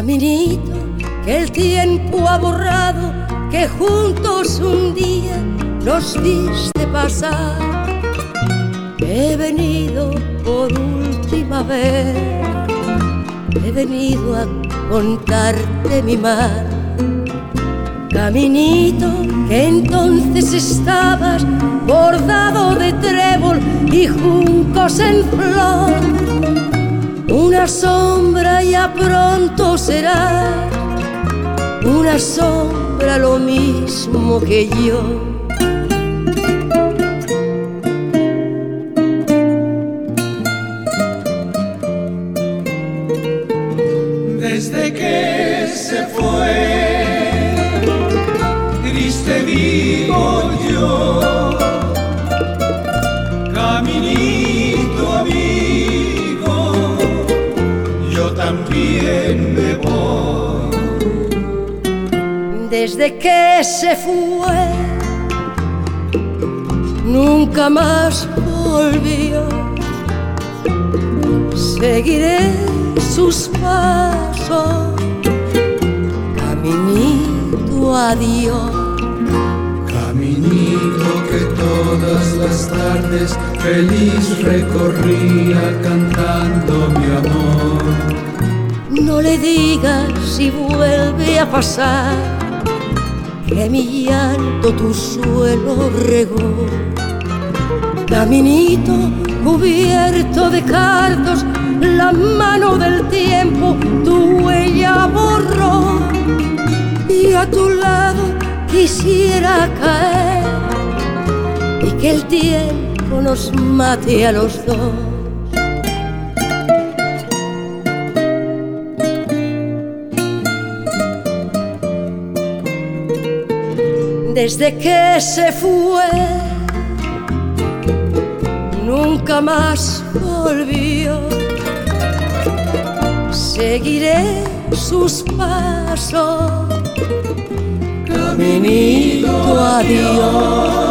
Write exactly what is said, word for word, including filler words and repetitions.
Caminito que el tiempo ha borrado, que juntos un día nos viste pasar. He venido por última vez, he venido a contarte mi mar. Caminito que entonces estabas bordado de trébol y juncos en flor. Una sombra ya pronto será, una sombra lo mismo que yo. Desde que se fue, triste vivo yo, caminito amigo, yo también me voy. Desde que se fue, nunca más volvió. Seguiré sus pasos, caminito adiós. Caminito que todas las tardes feliz recorría cantando mi amor. No le digas si vuelve a pasar que mi llanto tu suelo regó. Caminito cubierto de cardos, la mano del tiempo tu huella borró. Y a tu lado quisiera caer y que el tiempo nos mate a los dos. Desde que se fue, nunca más volvió. Seguiré sus pasos, caminito adiós.